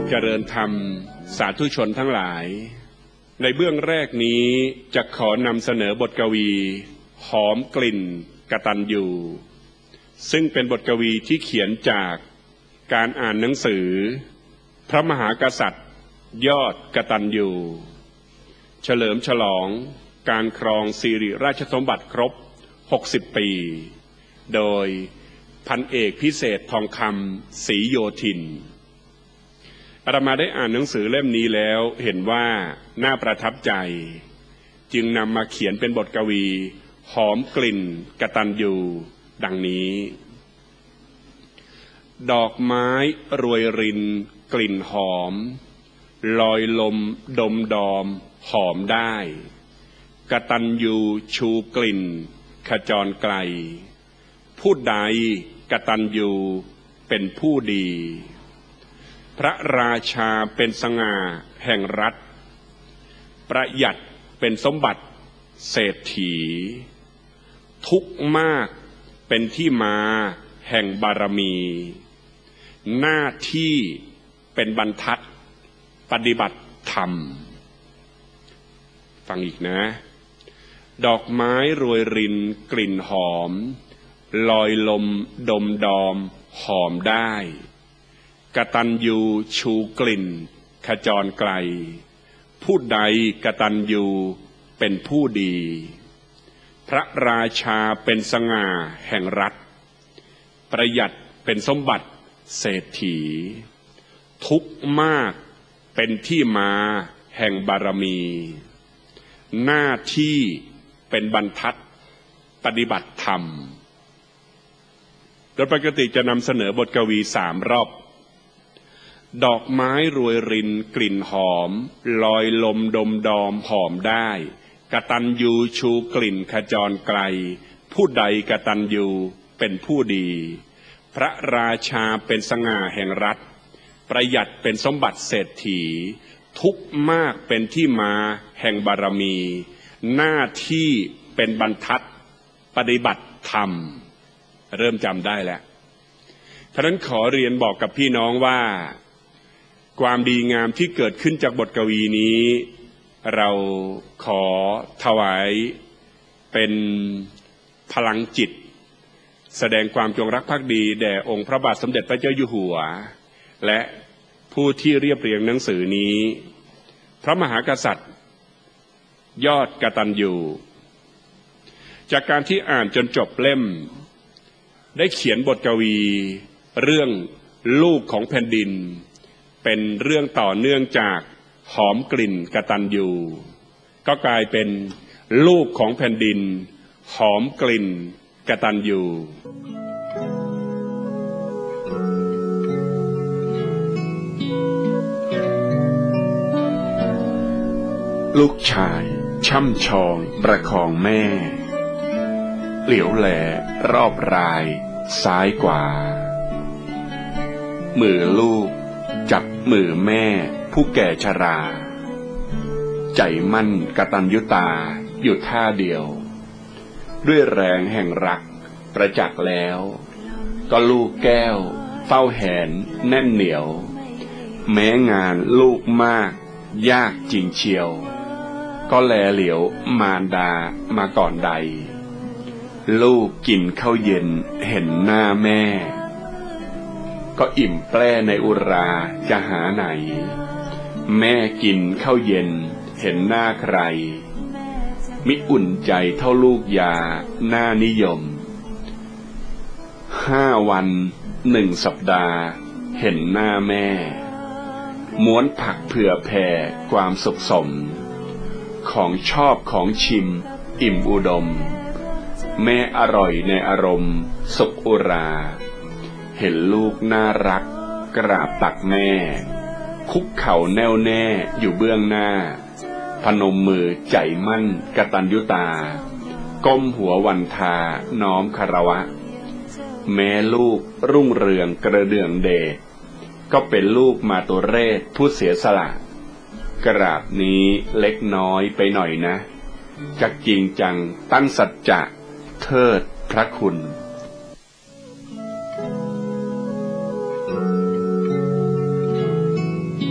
เจริญธรรมสาธุชนทั้งหลายในเบื้องแรกนี้จะขอนำเสนอบทกวีหอมกลิ่นกตัญญูซึ่งเป็นบทกวีที่เขียนจากการอ่านหนังสือพระมหากษัตริย์ยอดกตัญญูเฉลิมฉลองการครองสิริราชสมบัติครบ60 ปีโดยพันเอกพิเศษทองคำศรีโยธินอาตมาได้อ่านหนังสือเล่มนี้แล้วเห็นว่าน่าประทับใจจึงนำมาเขียนเป็นบทกวีหอมกลิ่นกตัญญูดังนี้ดอกไม้รวยรินกลิ่นหอมลอยลมดมดอมหอมได้กตัญญูชูกลิ่นขจรไกลผู้ใดกตัญญูเป็นผู้ดีพระราชาเป็นสง่าแห่งรัฐประหยัดเป็นสมบัติเศรษฐีทุกข์มากเป็นที่มาแห่งบารมีหน้าที่เป็นบรรทัดปฏิบัติธรรมฟังอีกนะดอกไม้รวยรินกลิ่นหอมลอยลมดมดอมหอมได้กตัญญูชูกลิ่นขจรไกลผู้ใดกตัญญูเป็นผู้ดีพระราชาเป็นสง่าแห่งรัฐประหยัดเป็นสมบัติเศรษฐีทุกข์มากเป็นที่มาแห่งบารมีหน้าที่เป็นบรรทัดปฏิบัติธรรมโดยปกติจะนำเสนอบทกวี3 รอบดอกไม้รวยรินกลิ่นหอมลอยลมดมดอมหอมได้กตัญญูชูกลิ่นขจรไกลผู้ใดกตัญญูเป็นผู้ดีพระราชาเป็นสง่าแห่งรัฐประหยัดเป็นสมบัติเศรษฐีทุกข์มากเป็นที่มาแห่งบารมีหน้าที่เป็นบรรทัดปฏิบัติธรรมเริ่มจำได้แล้วฉะนั้นขอเรียนบอกกับพี่น้องว่าความดีงามที่เกิดขึ้นจากบทกวีนี้เราขอถวายเป็นพลังจิตแสดงความจงรักภักดีแด่องค์พระบาทสมเด็จพระเจ้าอยู่หัวและผู้ที่เรียบเรียงหนังสือนี้พระมหากษัตริย์ยอดกตัญญูจากการที่อ่านจนจบเล่มได้เขียนบทกวีเรื่องลูกของแผ่นดินเป็นเรื่องต่อเนื่องจากหอมกลิ่นกตัญญูก็กลายเป็นลูกของแผ่นดินหอมกลิ่นกตัญญูลูกชายช่ำชองประคองแม่เหลียวแลรอบรายซ้ายกว่ามือลูกจับมือแม่ผู้แก่ชราใจมั่นกตัญญูตาอยู่ท่าเดียวด้วยแรงแห่งรักประจักษ์แล้วก็ลูกแก้วเฝ้าแหนแน่นเหนียวแม้งานลูกมากยากจริงเชียวก็แลเหลียวมารดามาก่อนใดลูกกินข้าวเย็นเห็นหน้าแม่ก็อิ่มแปร่ในอุราจะหาไหนแม่กินข้าวเย็นเห็นหน้าใครมิอุ่นใจเท่าลูกยาหน้านิยม5 วัน1 สัปดาห์เห็นหน้าแม่ม้วนผักเผื่อแผ่ความสุขสมของชอบของชิมอิ่มอุดมแม่อร่อยในอารมณ์สุขอุราเห็นลูกน่ารักกราบตักแม่คุกเข่าแน่วแน่อยู่เบื้องหน้าพนมมือใจมั่นกตัญญูตาก้มหัววันทาน้อมคารวะแม้ลูกรุ่งเรืองกระเดื่องเดชก็เป็นลูกมาตุเรศผู้เสียสละกราบนี้เล็กน้อยไปหน่อยนะจักจริงจังตั้งสัจจะเทิดพระคุณเ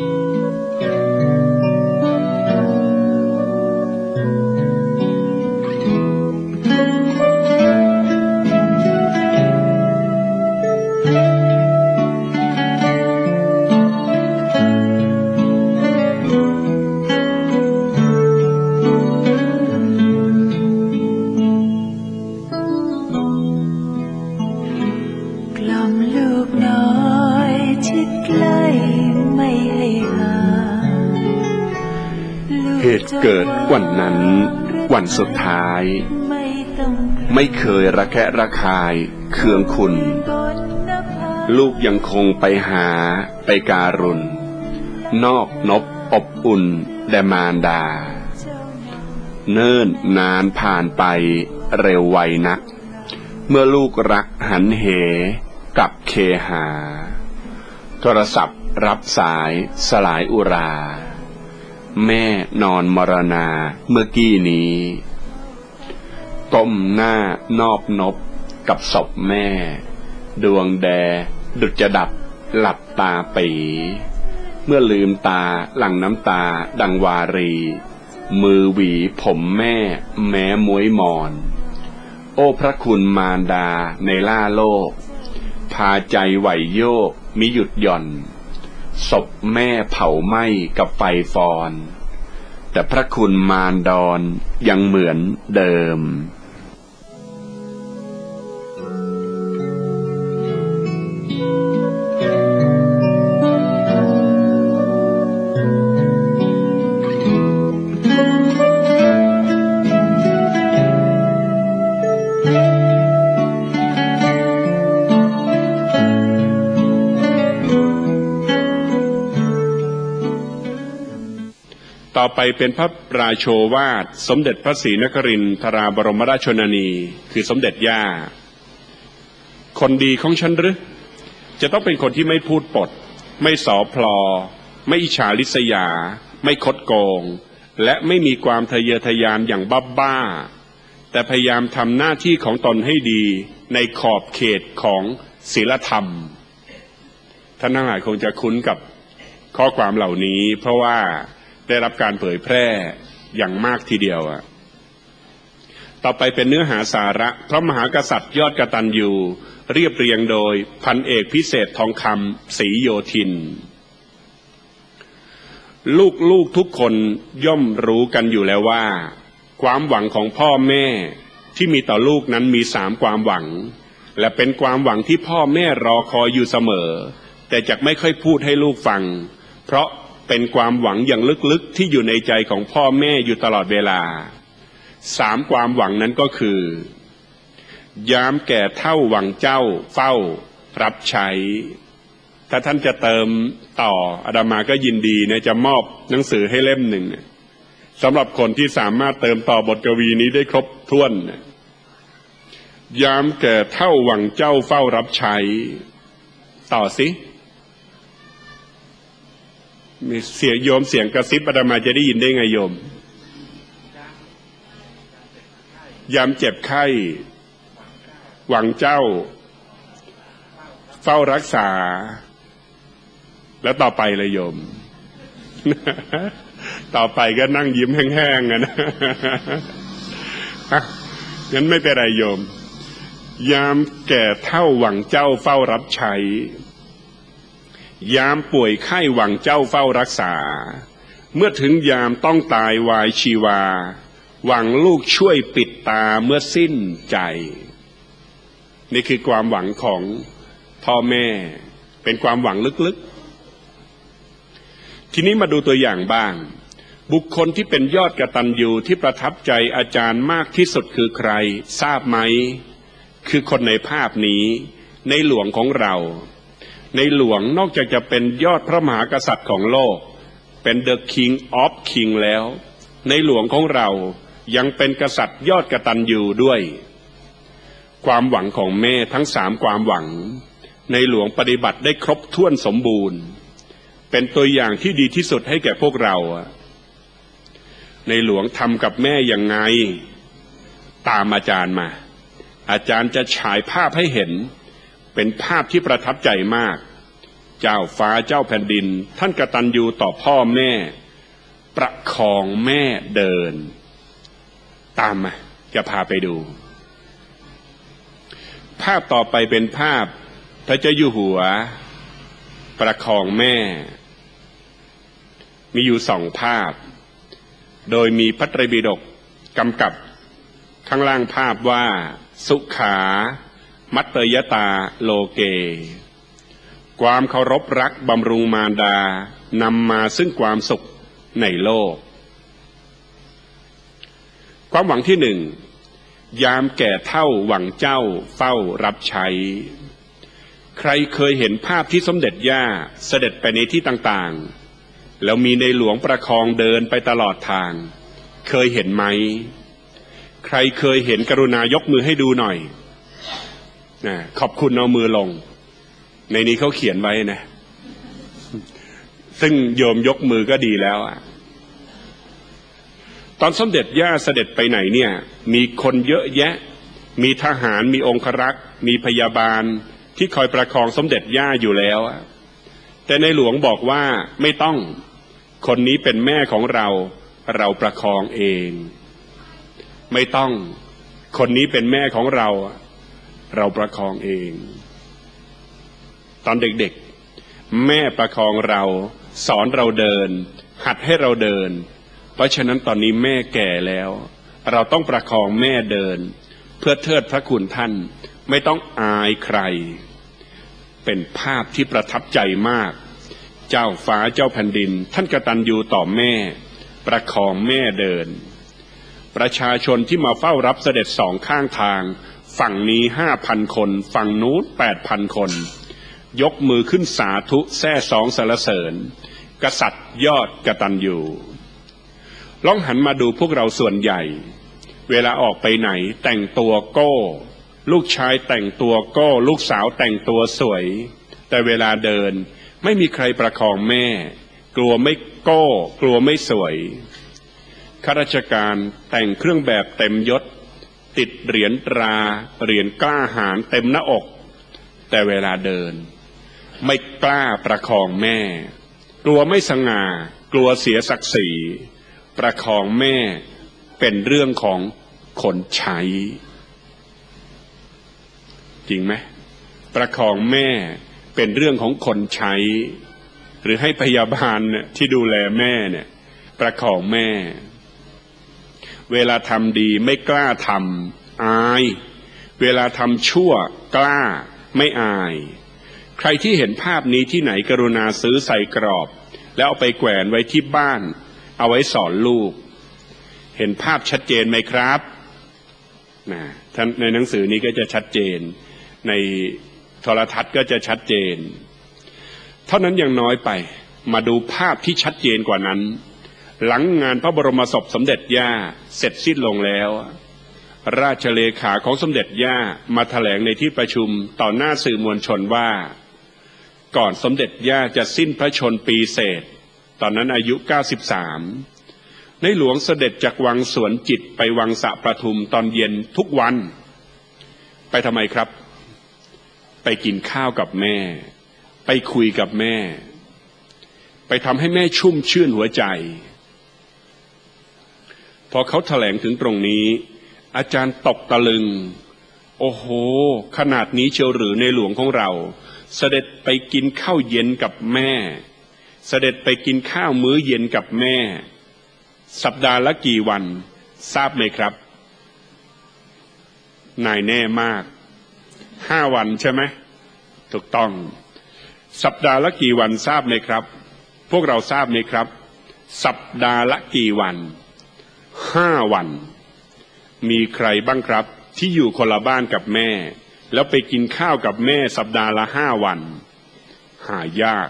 ดใกล้ไม่ให้ห่างเหตุเกิดวันนั้นวันสุดท้ายไม่เคยระแคะระคายเคืองคุณลูกยังคงไปหาไปการุณนอกนบอบอุ่นแด่มารดาเนิ่นนานผ่านไปเร็วไวนักเมื่อลูกรักหันเหกับเคหาโทรศัพท์รับสายสลายอุราแม่นอนมรณาเมื่อกี้นี้ก้มหน้านอบนบกับศพแม่ดวงแดดุจจะดับหลับตาปีเมื่อลืมตาหลั่งน้ำตาดังวารีมือหวีผมแม่แม้ม้วยมอนโอ้พระคุณมารดาในล่าโลกพาใจไหวโยกมิหยุดหย่อนศพแม่เผาไหม้กับไฟฟอนแต่พระคุณมารดอนยังเหมือนเดิมต่อไปเป็นพระราโชวาทสมเด็จพระศรีนครินทราบรมราชชนนีคือสมเด็จย่าคนดีของฉันหรือจะต้องเป็นคนที่ไม่พูดปดไม่สอพลอไม่อิจฉาริษยาไม่คดโกงและไม่มีความทะเยอทะยานอย่างบ้าแต่พยายามทำหน้าที่ของตนให้ดีในขอบเขตของศีลธรรมท่านทั้งหลายคงจะคุ้นกับข้อความเหล่านี้เพราะว่าได้รับการเผยแพร่อย่างมากทีเดียวต่อไปเป็นเนื้อหาสาระพระมหากษัตริย์ยอดกตัญญูเรียบเรียงโดยพันเอกพิเศษทองคำศรีโยธินลูกทุกคนย่อมรู้กันอยู่แล้วว่าความหวังของพ่อแม่ที่มีต่อลูกนั้นมี3ความหวังและเป็นความหวังที่พ่อแม่รอคอยอยู่เสมอแต่จักไม่ค่อยพูดให้ลูกฟังเพราะเป็นความหวังอย่างลึกๆที่อยู่ในใจของพ่อแม่อยู่ตลอดเวลา3ความหวังนั้นก็คือยามแก่เฒ่าหวังเจ้าเฝ้ารับใช้ถ้าท่านจะเติมต่ออาตมาก็ยินดีเนี่ยจะมอบหนังสือให้เล่มหนึ่งสำหรับคนที่สามารถเติมต่อบทกวีนี้ได้ครบถ้วนยามแก่เฒ่าหวังเจ้าเฝ้ารับใช้ต่อสิมีเสียงโยมเสียงกระซิบอาตมาจะได้ยินได้ไงโยมยามเจ็บไข้หวังเจ้าเฝ้ารักษาแล้วต่อไปเลยโยม ต่อไปก็นั่งยิ้มแห้งๆนะ งั้นไม่เป็นไรโยมยามแก่เฒ่าหวังเจ้าเฝ้ารับใช้ยามป่วยไข้หวังเจ้าเฝ้ารักษาเมื่อถึงยามต้องตายวายชีวาหวังลูกช่วยปิดตาเมื่อสิ้นใจนี่คือความหวังของพ่อแม่เป็นความหวังลึกๆทีนี้มาดูตัวอย่างบ้างบุคคลที่เป็นยอดกตัญญูที่ประทับใจอาจารย์มากที่สุดคือใครทราบไหมคือคนในภาพนี้ในหลวงของเราในหลวงนอกจากจะเป็นยอดพระมหากษัตริย์ของโลกเป็น The King of King แล้วในหลวงของเรายังเป็นกษัตริย์ยอดกตัญญูด้วยความหวังของแม่ทั้ง3ความหวังในหลวงปฏิบัติได้ครบถ้วนสมบูรณ์เป็นตัวอย่างที่ดีที่สุดให้แก่พวกเราในหลวงทำกับแม่อย่างไงตามอาจารย์มาอาจารย์จะฉายภาพให้เห็นเป็นภาพที่ประทับใจมากเจ้าฟ้าเจ้าแผ่นดินท่านกตัญญูต่อพ่อแม่ประคองแม่เดินตามมาจะพาไปดูภาพต่อไปเป็นภาพพระเจ้าอยู่หัวประคองแม่มีอยู่2ภาพโดยมีพระไตรปิฎกกำกับข้างล่างภาพว่าสุขามัตเตยตาโลเกความเคารพรักบำรุงมารดานำมาซึ่งความสุขในโลกความหวังที่หนึ่งยามแก่เฒ่าหวังเจ้าเฝ้ารับใช้ใครเคยเห็นภาพที่สมเด็จย่าเสด็จไปในที่ต่างๆแล้วมีในหลวงประคองเดินไปตลอดทางเคยเห็นไหมใครเคยเห็นกรุณายกมือให้ดูหน่อยขอบคุณเอามือลงในนี้เขาเขียนไว้นะซึ่งโยมยกมือก็ดีแล้วตอนสมเด็จย่าเสด็จไปไหนเนี่ยมีคนเยอะแยะมีทหารมีองครักษ์มีพยาบาลที่คอยประคองสมเด็จย่าอยู่แล้วแต่ในหลวงบอกว่าไม่ต้องคนนี้เป็นแม่ของเราเราประคองเองไม่ต้องคนนี้เป็นแม่ของเราเราประคองเองตอนเด็กๆแม่ประคองเราสอนเราเดินหัดให้เราเดินเพราะฉะนั้นตอนนี้แม่แก่แล้วเราต้องประคองแม่เดินเพื่อเทิดพระคุณท่านไม่ต้องอายใครเป็นภาพที่ประทับใจมากเจ้าฟ้าเจ้าแผ่นดินท่านกตัญญูต่อแม่ประคองแม่เดินประชาชนที่มาเฝ้ารับเสด็จสองข้างทางฝั่งนี้ 5,000 คนฝั่งนู้น 8,000 คนยกมือขึ้นสาธุแซ่สองสรรเสริญกษัตริย์ยอดกตัญญูลองหันมาดูพวกเราส่วนใหญ่เวลาออกไปไหนแต่งตัวโก้ลูกชายแต่งตัวโก้ลูกสาวแต่งตัวสวยแต่เวลาเดินไม่มีใครประคองแม่กลัวไม่โก้กลัวไม่สวยข้าราชการแต่งเครื่องแบบเต็มยศติดเหรียญตราเหรียญกล้าหาญเต็มหน้าอกแต่เวลาเดินไม่กล้าประคองแม่กลัวไม่สง่ากลัวเสียศักดิ์ศรีประคองแม่เป็นเรื่องของคนใช้จริงไหมประคองแม่เป็นเรื่องของคนใช้หรือให้พยาบาลที่ดูแลแม่เนี่ยประคองแม่เวลาทำดีไม่กล้าทำอายเวลาทำชั่วกล้าไม่อายใครที่เห็นภาพนี้ที่ไหนกรุณาซื้อใส่กรอบแล้วเอาไปแขวนไว้ที่บ้านเอาไว้สอนลูกเห็นภาพชัดเจนไหมครับท่านในหนังสือนี้ก็จะชัดเจนในโทรทัศน์ก็จะชัดเจนเท่านั้นยังน้อยไปมาดูภาพที่ชัดเจนกว่านั้นหลังงานพระบรมศพสมเด็จย่าเสร็จสิ้นลงแล้วราชเลขาของสมเด็จย่ามาแถลงในที่ประชุมต่อหน้าสื่อมวลชนว่าก่อนสมเด็จย่าจะสิ้นพระชนปีเศษตอนนั้นอายุ93ในหลวงเสด็จจากวังสวนจิตไปวังสะประทุมตอนเย็นทุกวันไปทำไมครับไปกินข้าวกับแม่ไปคุยกับแม่ไปทำให้แม่ชุ่มชื่นหัวใจพอเขาแถลงถึงตรงนี้อาจารย์ตกตะลึงโอ้โหขนาดนี้เชียวหรือในหลวงของเราเสด็จไปกินข้าวเย็นกับแม่เสด็จไปกินข้าวมื้อเย็นกับแม่สัปดาห์ละกี่วันทราบไหมครับนายแน่มาก5 วันใช่ไหมถูกต้องสัปดาห์ละกี่วันทราบไหมครับพวกเราทราบไหมครับสัปดาห์ละกี่วัน5 วันมีใครบ้างครับที่อยู่คนละบ้านกับแม่แล้วไปกินข้าวกับแม่สัปดาห์ละ5 วันหายาก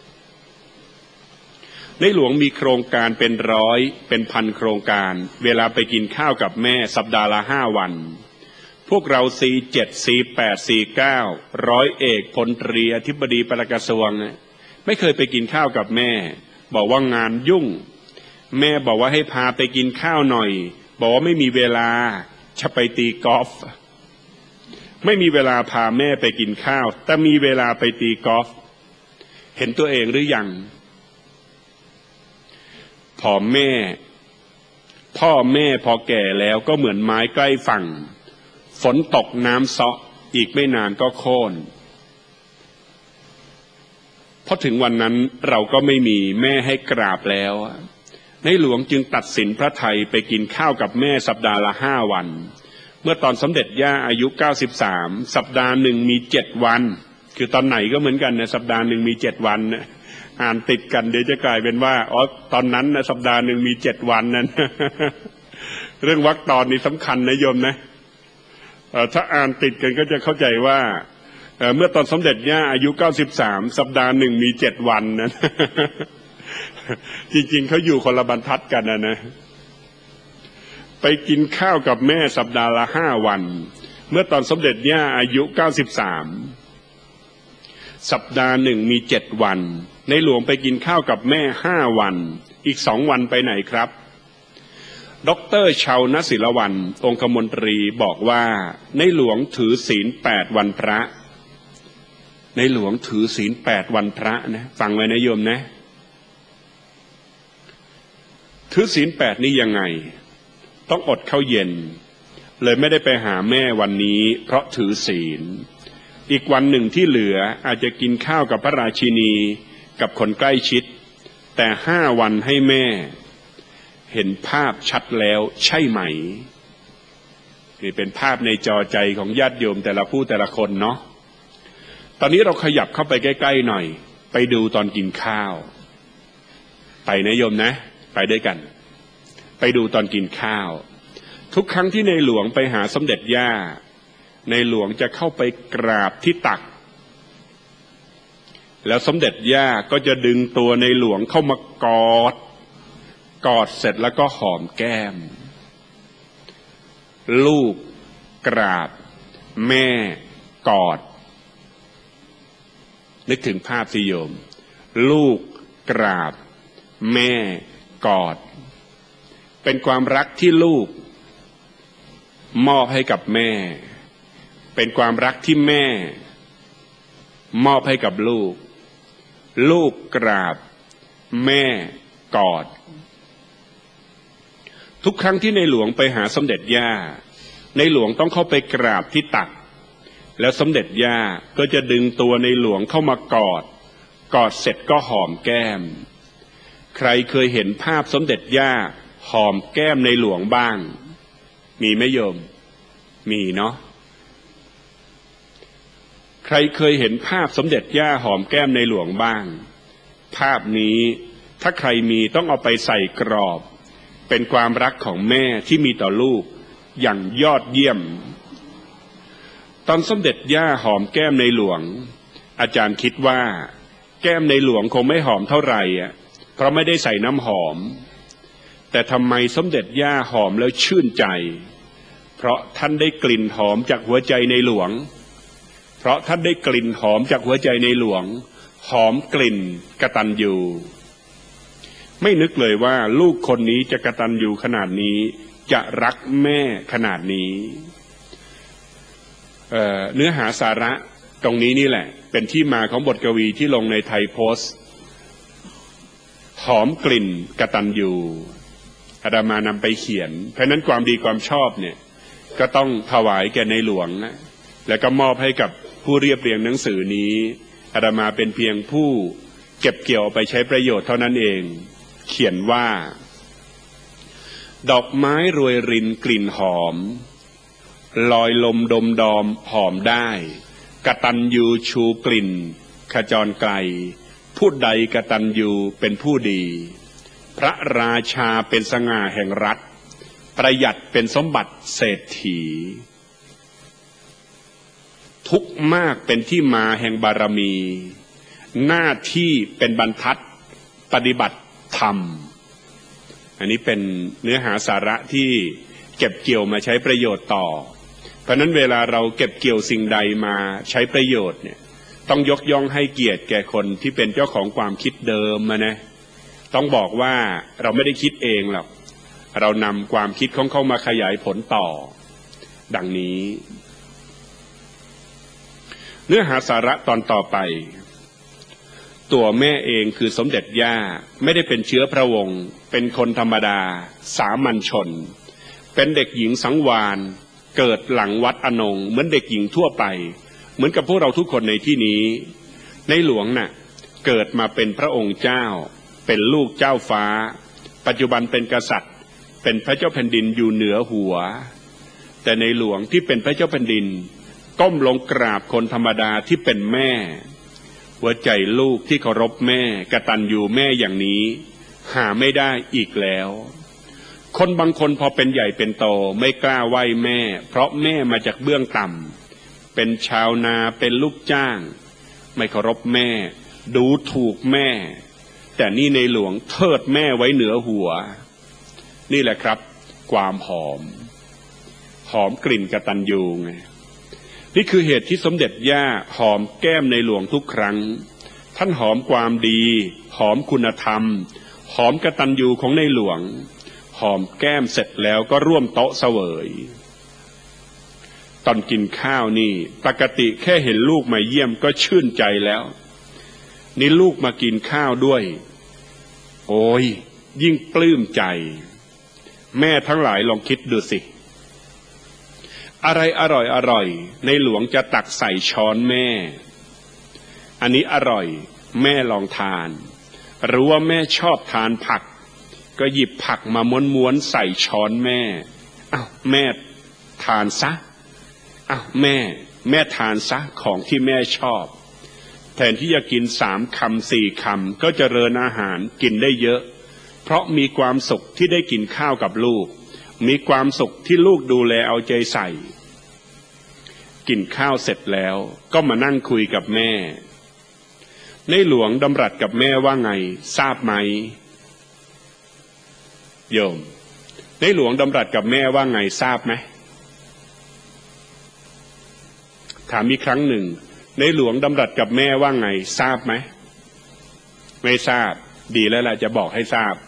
ในหลวงมีโครงการเป็นร้อยเป็นพันโครงการเวลาไปกินข้าวกับแม่สัปดาห์ละ5 วันพวกเรา47 48 49ร้อยเอกพลตรีอธิบดีปลัดกระทรวงไม่เคยไปกินข้าวกับแม่บอกว่างานยุ่งแม่บอกว่าให้พาไปกินข้าวหน่อยบอกว่าไม่มีเวลาจะไปตีกอล์ฟไม่มีเวลาพาแม่ไปกินข้าวแต่มีเวลาไปตีกอล์ฟเห็นตัวเองหรือยังพ่อแม่พอแก่แล้วก็เหมือนไม้ใกล้ฝั่งฝนตกน้ำเซาะอีกไม่นานก็โค่นพอถึงวันนั้นเราก็ไม่มีแม่ให้กราบแล้วในหลวงจึงตัดสินพระทัยไปกินข้าวกับแม่สัปดาห์ละ5 วันเมื่อตอนสมเด็จย่าอายุ93สัปดาห์หนึ่งมี7 วันคือตอนไหนก็เหมือนกันนะสัปดาห์หนึ่งมี7 วันนะอ่านติดกันเดี๋ยวจะกลายเป็นว่าอ๋อตอนนั้นนะสัปดาห์หนึ่งมี7 วันนั้น เรื่องวรรคตอนนี้สำคัญนะโยมนะถ้าอ่านติดกันก็จะเข้าใจว่าเมื่อตอนสมเด็จย่าอายุ93สัปดาห์หนึ่งมี7 วันนะจริงๆเขาอยู่คนละบรรทัดกันนะไปกินข้าวกับแม่สัปดาห์ละ5 วันเมื่อตอนสมเด็จย่าอายุ93สัปดาห์หนึ่งมี7 วันในหลวงไปกินข้าวกับแม่5 วันอีก2 วันไปไหนครับดร.ชาวนศิลวรรณองคมนตรีบอกว่าในหลวงถือศีล8 วันพระในหลวงถือศีล8 วันพระนะฟังไว้นะโยมนะถือศีล8นี้ยังไงต้องอดข้าวเย็นเลยไม่ได้ไปหาแม่วันนี้เพราะถือศีลอีกวันหนึ่งที่เหลืออาจจะกินข้าวกับพระราชินีกับคนใกล้ชิดแต่5 วันให้แม่เห็นภาพชัดแล้วใช่ไหมนี่เป็นภาพในจอใจของญาติโยมแต่ละผู้แต่ละคนเนาะตอนนี้เราขยับเข้าไปใกล้ๆหน่อยไปดูตอนกินข้าวไปนะโยมนะไปด้วยกันไปดูตอนกินข้าวทุกครั้งที่ในหลวงไปหาสมเด็จย่าในหลวงจะเข้าไปกราบที่ตักแล้วสมเด็จย่าก็จะดึงตัวในหลวงเข้ามากอดเสร็จแล้วก็หอมแก้มลูกกราบแม่กอดนึกถึงภาพสิโยมลูกกราบแม่กอดเป็นความรักที่ลูกมอบให้กับแม่เป็นความรักที่แม่มอบให้กับลูกลูกกราบแม่กอดทุกครั้งที่ในหลวงไปหาสมเด็จย่าในหลวงต้องเข้าไปกราบที่ตักแล้วสมเด็จย่าก็จะดึงตัวในหลวงเข้ามากอดเสร็จก็หอมแก้มใครเคยเห็นภาพสมเด็จย่าหอมแก้มในหลวงบ้างมีไหมโยมมีเนาะใครเคยเห็นภาพสมเด็จย่าหอมแก้มในหลวงบ้างภาพนี้ถ้าใครมีต้องเอาไปใส่กรอบเป็นความรักของแม่ที่มีต่อลูกอย่างยอดเยี่ยมตอนสมเด็จย่าหอมแก้มในหลวงอาจารย์คิดว่าแก้มในหลวงคงไม่หอมเท่าไหร่เพราะไม่ได้ใส่น้ำหอมแต่ทำไมสมเด็จย่าหอมแล้วชื่นใจเพราะท่านได้กลิ่นหอมจากหัวใจในหลวงเพราะท่านได้กลิ่นหอมจากหัวใจในหลวงหอมกลิ่นกตัญญูไม่นึกเลยว่าลูกคนนี้จะกตัญญูขนาดนี้จะรักแม่ขนาดนี้เนื้อหาสาระตรงนี้นี่แหละเป็นที่มาของบทกวีที่ลงในไทยโพสต์หอมกลิ่นกตัญญูอาตมานำไปเขียนเพราะนั้นความดีความชอบเนี่ยก็ต้องถวายแก่ในหลวงนะแล้วก็มอบให้กับผู้เรียบเรียงหนังสือนี้อาตมาเป็นเพียงผู้เก็บเกี่ยวไปใช้ประโยชน์เท่านั้นเองเขียนว่าดอกไม้รวยรินกลิ่นหอมลอยลมดมดอมหอมได้กตัญญูชูกลิ่นขจรไกลผู้ใดกตัญญูเป็นผู้ดีพระราชาเป็นสง่าแห่งรัฐประหยัดเป็นสมบัติเศรษฐีทุกข์มากเป็นที่มาแห่งบารมีหน้าที่เป็นบรรทัดปฏิบัติธรรมอันนี้เป็นเนื้อหาสาระที่เก็บเกี่ยวมาใช้ประโยชน์ต่อเพราะนั้นเวลาเราเก็บเกี่ยวสิ่งใดมาใช้ประโยชน์เนี่ยต้องยกย่องให้เกียรติแก่คนที่เป็นเจ้าของความคิดเดิมนะต้องบอกว่าเราไม่ได้คิดเองหรอกเรานำความคิดของเขามาขยายผลต่อดังนี้เนื้อหาสาระตอนต่อไปตัวแม่เองคือสมเด็จย่าไม่ได้เป็นเชื้อพระวงศ์เป็นคนธรรมดาสามัญชนเป็นเด็กหญิงสังวาลเกิดหลังวัดอนงเหมือนเด็กหญิงทั่วไปเหมือนกับพวกเราทุกคนในที่นี้ในหลวงน่ะเกิดมาเป็นพระองค์เจ้าเป็นลูกเจ้าฟ้าปัจจุบันเป็นกษัตริย์เป็นพระเจ้าแผ่นดินอยู่เหนือหัวแต่ในหลวงที่เป็นพระเจ้าแผ่นดินก้มลงกราบคนธรรมดาที่เป็นแม่หัวใจลูกที่เคารพแม่กตัญญูแม่อย่างนี้หาไม่ได้อีกแล้วคนบางคนพอเป็นใหญ่เป็นโตไม่กล้าไหว้แม่เพราะแม่มาจากเบื้องต่ำเป็นชาวนาเป็นลูกจ้างไม่เคารพแม่ดูถูกแม่แต่นี่ในหลวงเทิดแม่ไว้เหนือหัวนี่แหละครับความหอมกลิ่นกตัญญูไงนี่คือเหตุที่สมเด็จย่าหอมแก้มในหลวงทุกครั้งท่านหอมความดีหอมคุณธรรมหอมกตัญญูของในหลวงหอมแก้มเสร็จแล้วก็ร่วมโต๊ะเสวยตอนกินข้าวนี่ปกติแค่เห็นลูกมาเยี่ยมก็ชื่นใจแล้วนี่ลูกมากินข้าวด้วยโอ้ยยิ่งปลื้มใจแม่ทั้งหลายลองคิดดูสิอะไรอร่อยในหลวงจะตักใส่ช้อนแม่อันนี้อร่อยแม่ลองทานรู้ว่าแม่ชอบทานผักก็หยิบผักมาม้วนๆใส่ช้อนแม่อ้าวแม่ทานซะอ้าวแม่ทานซะของที่แม่ชอบแทนที่จะกิน3 คำ 4 คำก็เจริญอาหารกินได้เยอะเพราะมีความสุขที่ได้กินข้าวกับลูกมีความสุขที่ลูกดูแลเอาใจใส่กินข้าวเสร็จแล้วก็มานั่งคุยกับแม่ในหลวงดำรัสกับแม่ว่าไงทราบไหมโยมในหลวงดำรัสกับแม่ว่าไงทราบไหมถามอีกครั้งหนึ่งในหลวงดำรัสกับแม่ว่าไงทราบไหมไม่ทราบดีแล้วล่ะจะบอกให้ทราบ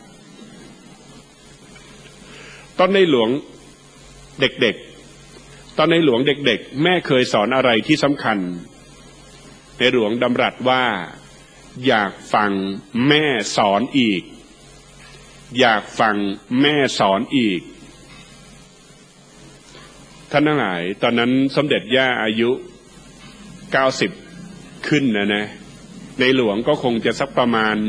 ตอนในหลวงเด็กๆแม่เคยสอนอะไรที่สำคัญในหลวงดำรัสว่าอยากฟังแม่สอนอีกอยากฟังแม่สอนอีกท่านทั้งหลายตอนนั้นสมเด็จย่าอายุ90ขึ้นนะในหลวงก็คงจะสักประมาณ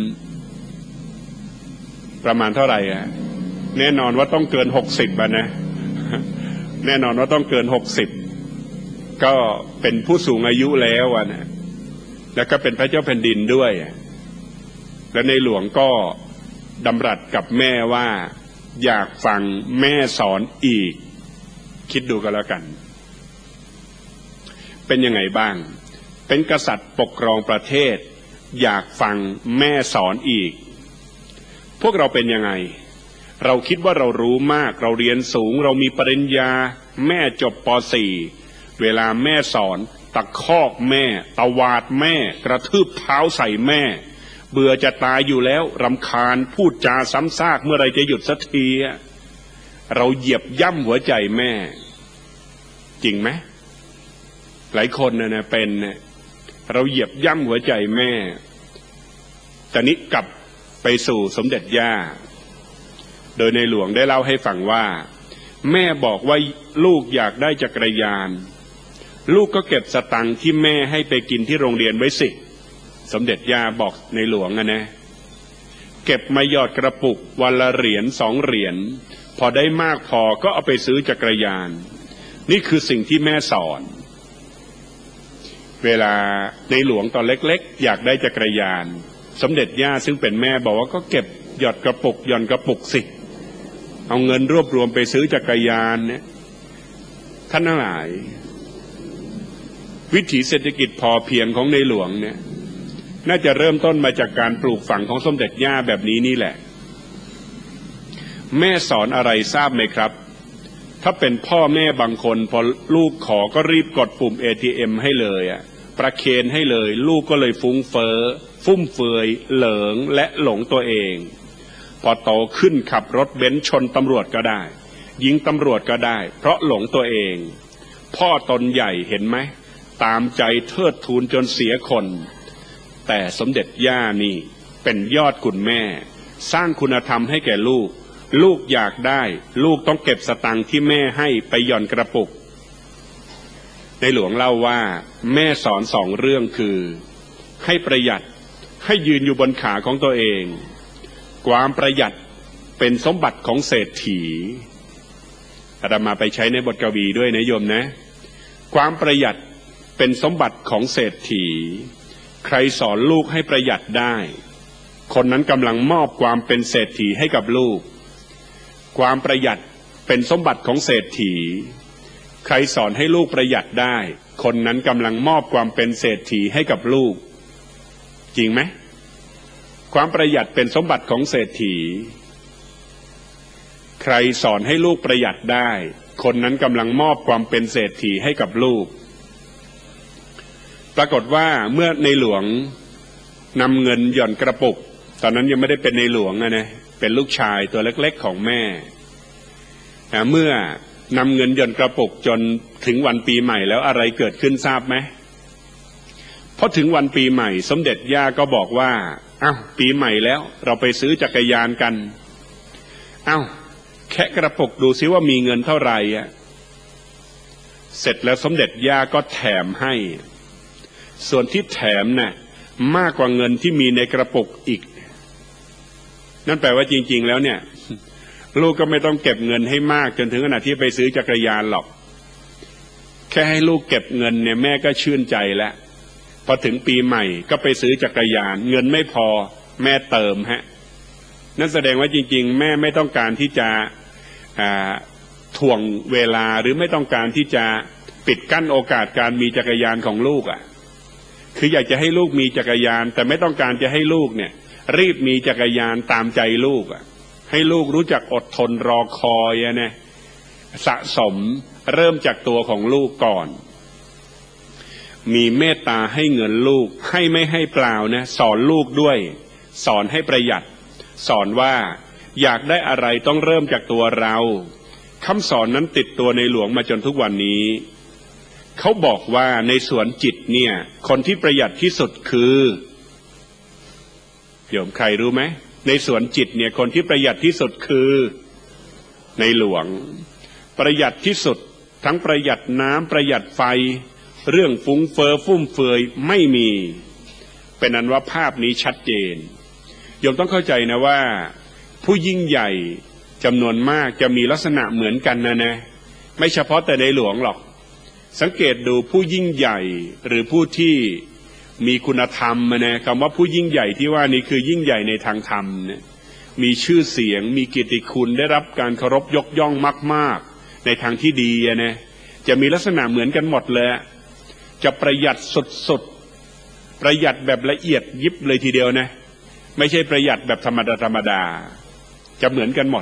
เท่าไหร่อ่ะแน่นอนว่าต้องเกิน60นะแน่นอนว่าต้องเกิน60ก็เป็นผู้สูงอายุแล้วนะแล้วก็เป็นพระเจ้าแผ่นดินด้วยและในหลวงก็ดำรัสกับแม่ว่าอยากฟังแม่สอนอีกคิดดูกันแล้วกันเป็นยังไงบ้างเป็นกษัตริย์ปกครองประเทศอยากฟังแม่สอนอีกพวกเราเป็นยังไงเราคิดว่าเรารู้มากเราเรียนสูงเรามีปริญญาแม่จบป.4 เวลาแม่สอนตะคอกแม่ตวาดแม่กระทืบเท้าใส่แม่เบื่อจะตายอยู่แล้วรำคาญพูดจาซ้ำซากเมื่อไรจะหยุดสักทีเราเหยียบย่ำหัวใจแม่จริงไหมหลายคนนะเป็นเราเหยียบย่ำหัวใจแม่แต่นี้กลับไปสู่สมเด็จย่าโดยในหลวงได้เล่าให้ฟังว่าแม่บอกว่าลูกอยากได้จักรยานลูกก็เก็บสตังค์ที่แม่ให้ไปกินที่โรงเรียนไว้สิสมเด็จย่าบอกในหลวงนะเก็บมาหยอดกระปุกวันละเหรียญ2 เหรียญพอได้มากพอก็เอาไปซื้อจักรยานนี่คือสิ่งที่แม่สอนเวลาในหลวงตอนเล็กๆอยากได้จักรยานสมเด็จย่าซึ่งเป็นแม่บอกว่าก็เก็บหยอดกระปุกหย่อนกระปุกสิเอาเงินรวบรวมไปซื้อจักรยานเนี่ยท่านทั้งหลายวิถีเศรษฐกิจพอเพียงของในหลวงเนี่ยน่าจะเริ่มต้นมาจากการปลูกฝังของสมเด็จย่าแบบนี้นี่แหละแม่สอนอะไรทราบไหมครับถ้าเป็นพ่อแม่บางคนพอลูกขอก็รีบกดปุ่ม ATM ให้เลยประเคนให้เลยลูกก็เลยฟุ้งเฟ้อฟุ่มเฟือยเหลิงและหลงตัวเองพอโตขึ้นขับรถเบนซ์ชนตำรวจก็ได้ยิงตำรวจก็ได้เพราะหลงตัวเองพ่อตนใหญ่เห็นไหมตามใจเทิดทูนจนเสียคนแต่สมเด็จย่านี่เป็นยอดคุณแม่สร้างคุณธรรมให้แก่ลูกลูกอยากได้ลูกต้องเก็บสตังค์ที่แม่ให้ไปหย่อนกระปุกในหลวงเล่าว่าแม่สอน2 เรื่องคือให้ประหยัดให้ยืนอยู่บนขาของตัวเองความประหยัดเป็นสมบัติของเศรษฐีอาตมาไปใช้ในบทกวีด้วยนะโยมนะความประหยัดเป็นสมบัติของเศรษฐีใครสอนลูกให้ประหยัดได้คนนั้นกำลังมอบความเป็นเศรษฐีให้กับลูกความประหยัดเป็นสมบัติของเศรษฐีใครสอนให้ลูกประหยัดได้คนนั้นกำลังมอบความเป็นเศรษฐีให้กับลูกจริงไหมความประหยัดเป็นสมบัติของเศรษฐีใครสอนให้ลูกประหยัดได้คนนั้นกำลังมอบความเป็นเศรษฐีให้กับลูกปรากฏว่าเมื่อในหลวงนำเงินหย่อนกระปุกตอนนั้นยังไม่ได้เป็นในหลวงนะเป็นลูกชายตัวเล็กๆของแม่เมื่อนำเงินหย่อนกระปุกจนถึงวันปีใหม่แล้วอะไรเกิดขึ้นทราบไหมพอถึงวันปีใหม่สมเด็จย่าก็บอกว่าปีใหม่แล้วเราไปซื้อจักรยานกันแคะกระปุกดูซิว่ามีเงินเท่าไหร่เสร็จแล้วสมเด็จย่าก็แถมให้ส่วนที่แถมน่ะมากกว่าเงินที่มีในกระปุกอีกนั่นแปลว่าจริงๆแล้วเนี่ยลูกก็ไม่ต้องเก็บเงินให้มากจนถึงขนาดที่ไปซื้อจักรยานหรอกแค่ให้ลูกเก็บเงินเนี่ยแม่ก็ชื่นใจแล้วพอถึงปีใหม่ก็ไปซื้อจักรยานเงินไม่พอแม่เติมนั่นแสดงว่าจริงๆแม่ไม่ต้องการที่จะถ่วงเวลาหรือไม่ต้องการที่จะปิดกั้นโอกาสการมีจักรยานของลูกคืออยากจะให้ลูกมีจักรยานแต่ไม่ต้องการจะให้ลูกเนี่ยรีบมีจักรยานตามใจลูกให้ลูกรู้จักอดทนรอคอยสะสมเริ่มจากตัวของลูกก่อนมีเมตตาให้เงินลูกให้ไม่ให้เปล่านะสอนลูกด้วยสอนให้ประหยัดสอนว่าอยากได้อะไรต้องเริ่มจากตัวเราคำสอนนั้นติดตัวในหลวงมาจนทุกวันนี้เขาบอกว่าในสวนจิตเนี่ยคนที่ประหยัดที่สุดคือโยมใครรู้ไหมในสวนจิตเนี่ยคนที่ประหยัดที่สุดคือในหลวงประหยัดที่สุดทั้งประหยัดน้ำประหยัดไฟเรื่องฟุ้งเฟ้อฟุ่มเฟือยไม่มีเป็นอันว่าภาพนี้ชัดเจนโยมต้องเข้าใจนะว่าผู้ยิ่งใหญ่จำนวนมากจะมีลักษณะเหมือนกันนะไม่เฉพาะแต่ในหลวงหรอกสังเกตดูผู้ยิ่งใหญ่หรือผู้ที่มีคุณธรรมคำว่าผู้ยิ่งใหญ่ที่ว่านี้คือยิ่งใหญ่ในทางธรรมมีชื่อเสียงมีเกียรติคุณได้รับการเคารพยกย่องมากๆในทางที่ดีจะมีลักษณะเหมือนกันหมดเลยจะประหยัดสุดๆประหยัดแบบละเอียดยิบเลยทีเดียวไม่ใช่ประหยัดแบบธรรมดาจะเหมือนกันหมด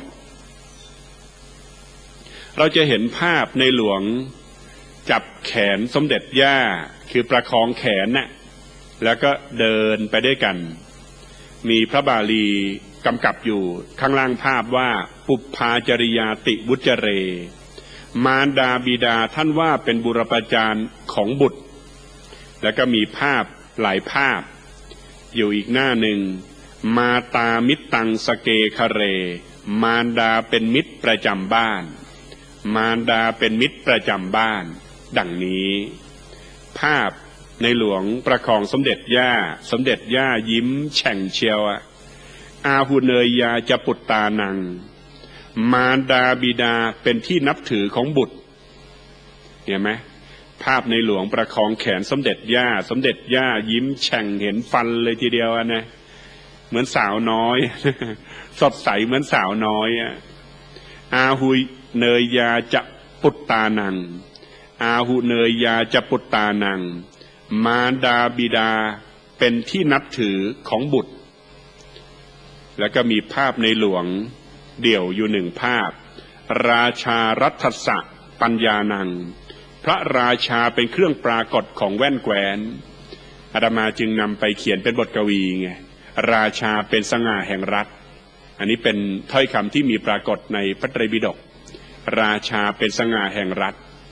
เราจะเห็นภาพในหลวงจับแขนสมเด็จย่าคือประคองแขนแล้วก็เดินไปด้วยกันมีพระบาลีกำกับอยู่ข้างล่างภาพว่าปุพพาจริยาติวุจเรมารดาบิดาท่านว่าเป็นบุรพาจารย์ของบุตรแล้วก็มีภาพหลายภาพอยู่อีกหน้าหนึ่งมาตามิตตังสเกคะเรมารดาเป็นมิตรประจำบ้านมารดาเป็นมิตรประจำบ้านดังนี้ภาพในหลวงประคองสมเด็จย่ายิ้มแฉ่งเชียวอาหุเนยยาจะปุตตานังมารดาบิดาเป็นที่นับถือของบุตรเห็นไหมภาพในหลวงประคองแขนสมเด็จย่ายิ้มแฉ่งเห็นฟันเลยทีเดียวเหมือนสาวน้อย สดใสเหมือนสาวน้อยอาหุเนยยาจะปุตตานังอาหุเนยยาจะปุตตานังมารดาบิดาเป็นที่นับถือของบุตรแล้วก็มีภาพในหลวงเดี่ยวอยู่หนึ่งภาพราชารัฐสะปัญญานังพระราชาเป็นเครื่องปรากฏของแว่นแคว้นอาตมาจึงนำไปเขียนเป็นบทกวีไงราชาเป็นสง่าแห่งรัฐอันนี้เป็นถ้อยคำที่มีปรากฏในพระไตรปิฎกราชาเป็นสง่าแห่งรัฐ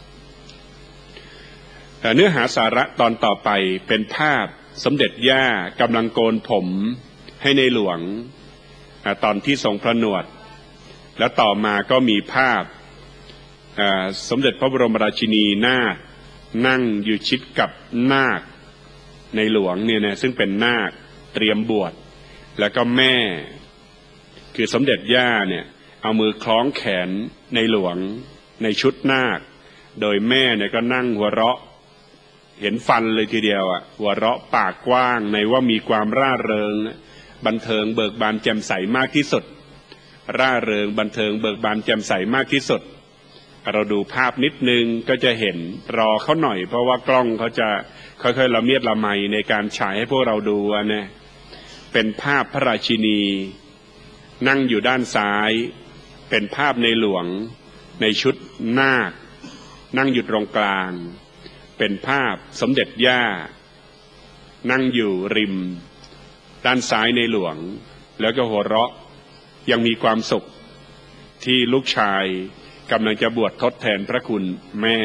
แต่เนื้อหาสาระตอนต่อไปเป็นภาพสมเด็จย่ากำลังโกนผมให้ในหลวงตอนที่ทรงพระนวดแล้วต่อมาก็มีภาพสมเด็จพระบรมราชินีนาถนั่งอยู่ชิดกับนาคในหลวงเนี่ยซึ่งเป็นนาคเตรียมบวชแล้วก็แม่คือสมเด็จย่าเนี่ยเอามือคล้องแขนในหลวงในชุดนาคโดยแม่เนี่ยก็นั่งหัวเราะเห็นฟันเลยทีเดียวอ่ะหัวเราะปากกว้างในว่ามีความร่าเริงบันเทิงเบิกบานแจ่มใสมากที่สุดร่าเริงบันเทิงเบิกบานแจ่มใสมากที่สุดเราดูภาพนิดนึงก็จะเห็นรอเขาหน่อยเพราะว่ากล้องเขาจะค่อยๆละเมียดละไมในการฉายให้พวกเราดูนะเป็นภาพพระราชินีนั่งอยู่ด้านซ้ายเป็นภาพในหลวงในชุดนาคนั่งอยู่ตรงกลางเป็นภาพสมเด็จย่านั่งอยู่ริมด้านซ้ายในหลวงแล้วก็หัวเราะยังมีความสุขที่ลูกชายกำลังจะบวชทดแทนพระคุณแม่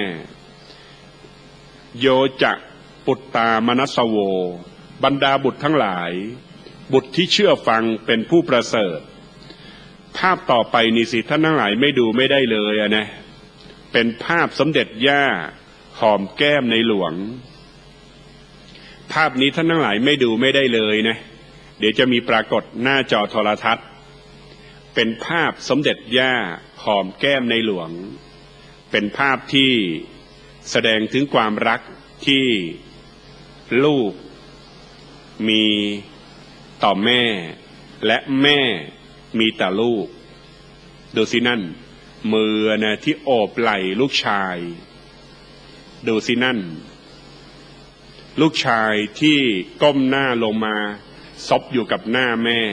โยจะปุตตามนัสโวบรรดาบุตรทั้งหลายบุตรที่เชื่อฟังเป็นผู้ประเสริฐภาพต่อไปนี่สิท่านทั้งหลายไม่ดูไม่ได้เลยนะเป็นภาพสมเด็จย่าหอมแก้มในหลวงภาพนี้ท่านทั้งหลายไม่ดูไม่ได้เลยนะเดี๋ยวจะมีปรากฏหน้าจอโทรทัศน์เป็นภาพสมเด็จย่าหอมแก้มในหลวงเป็นภาพที่แสดงถึงความรักที่ลูกมีต่อแม่และแม่มีต่อลูกดูสินั่นมือนะที่โอบไหล่ลูกชายดูสินั่นลูกชายที่ก้มหน้าลงมาซบอยู่กับหน้าแม่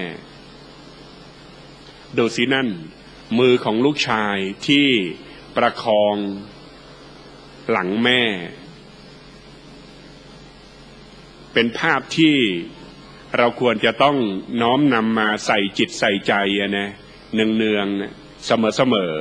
ดูสินั่นมือของลูกชายที่ประคองหลังแม่เป็นภาพที่เราควรจะต้องน้อมนำมาใส่จิตใส่ใจนะเนืองๆเสมอ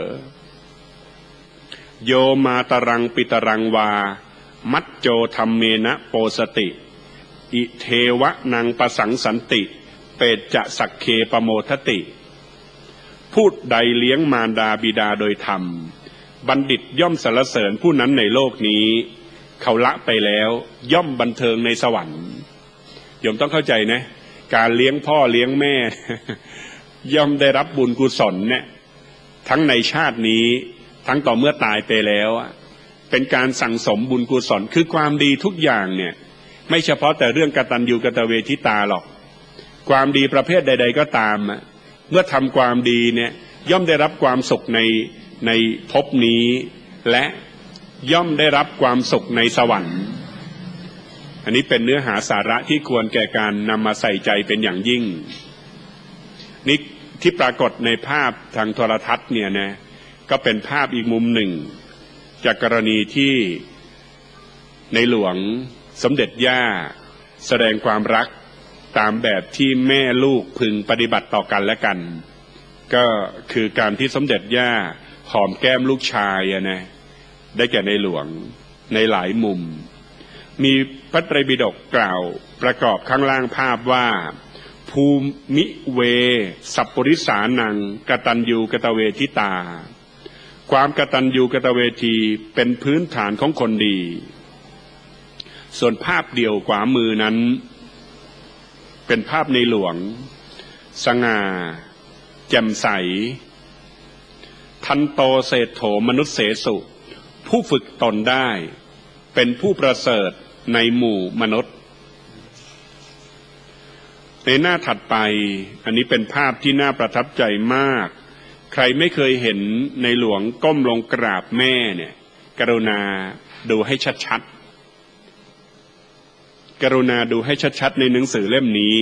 โยมาตรังปิตรังวามัจโจธรรมเมนะโปสติอิเทวะนังประสังสันติเปจจะสักเคปโมทติพูดใดเลี้ยงมารดาบิดาโดยธรรมบัณฑิตย่อมสรรเสริญผู้นั้นในโลกนี้เขาละไปแล้วย่อมบันเทิงในสวรรค์โยมต้องเข้าใจนะการเลี้ยงพ่อเลี้ยงแม่ ย่อมได้รับบุญกุศลเนี่ยทั้งในชาตินี้ทั้งต่อเมื่อตายไปแล้วเป็นการสั่งสมบุญกุศลคือความดีทุกอย่างเนี่ยไม่เฉพาะแต่เรื่องกตัญญูกตเวทิตาหรอกความดีประเภทใดๆก็ตามเมื่อทำความดีเนี่ยย่อมได้รับความสุขในภพนี้และย่อมได้รับความสุขในสวรรค์อันนี้เป็นเนื้อหาสาระที่ควรแก่การนำมาใส่ใจเป็นอย่างยิ่งนี่ที่ปรากฏในภาพทางโทรทัศน์เนี่ยนะก็เป็นภาพอีกมุมหนึ่งจากกรณีที่ในหลวงสมเด็จย่าแสดงความรักตามแบบที่แม่ลูกพึงปฏิบัติต่อกันและกันก็คือการที่สมเด็จย่าหอมแก้มลูกชายนะได้แก่ในหลวงในหลายมุมมีพระไตรปิฎกกล่าวประกอบข้างล่างภาพว่าภูมิเวสัพปริสานังกตัญญูกตเวทิตาความกตัญญูกตเวทีเป็นพื้นฐานของคนดีส่วนภาพเดียวขวามือนั้นเป็นภาพในหลวงสง่าแจ่มใสทันโตเศรษโถมนุษย์เสสุผู้ฝึกตนได้เป็นผู้ประเสริฐในหมู่มนุษย์ในหน้าถัดไปอันนี้เป็นภาพที่น่าประทับใจมากใครไม่เคยเห็นในหลวงก้มลงกราบแม่เนี่ยกรุณาดูให้ชัดๆกรุณาดูให้ชัดๆในหนังสือเล่มนี้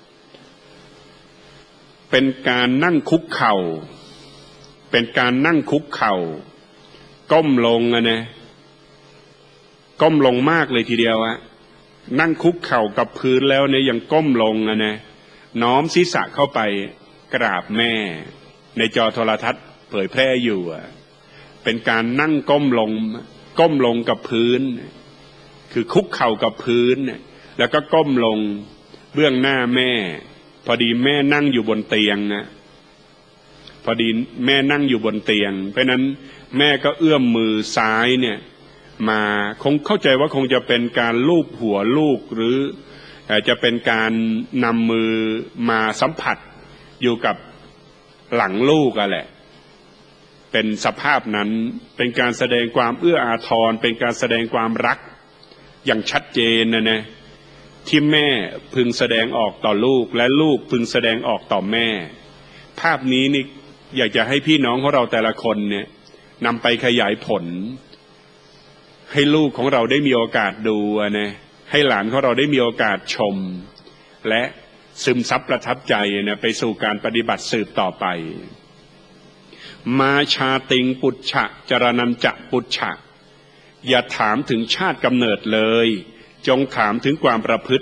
เป็นการนั่งคุกเข่าเป็นการนั่งคุกเข่าก้มลงนะก้มลงมากเลยทีเดียวนั่งคุกเข่ากับพื้นแล้วเนี่ยยังก้มลงนะน้อมศีรษะเข้าไปกราบแม่ในจอโทรทัศน์เผยแพร่อยู่เป็นการนั่งก้มลงกับพื้นคือคุกเข่ากับพื้นแล้วก็ก้มลงเบื้องหน้าแม่พอดีแม่นั่งอยู่บนเตียงนะพอดีแม่นั่งอยู่บนเตียงเพราะนั้นแม่ก็เอื้อมมือซ้ายเนี่ยมาคงเข้าใจว่าคงจะเป็นการลูบหัวลูกหรือจะเป็นการนำมือมาสัมผัสอยู่กับหลังลูกแหละเป็นสภาพนั้นเป็นการแสดงความเอื้ออาทรเป็นการแสดงความรักอย่างชัดเจนนะที่แม่พึงแสดงออกต่อลูกและลูกพึงแสดงออกต่อแม่ภาพนี้นี่อยากจะให้พี่น้องของเราแต่ละคนเนี่ยนำไปขยายผลให้ลูกของเราได้มีโอกาสดูนะให้หลานของเราได้มีโอกาสชมและซึมซับประทับใจนะไปสู่การปฏิบัติสืบต่อไปมาชาติงปุจฉะจรนันจะปุจฉะอย่าถามถึงชาติกำเนิดเลยจงถามถึงความประพฤติ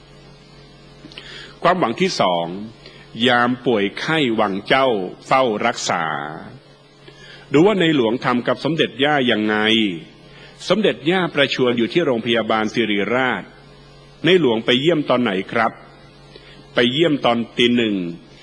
ความหวังที่สองยามป่วยไข้หวังเจ้าเฝ้ารักษาดูว่าในหลวงทำกับสมเด็จย่ายังไงสมเด็จย่าประชวรอยู่ที่โรงพยาบาลศิริราชในหลวงไปเยี่ยมตอนไหนครับไปเยี่ยมตอนตี 1 ตี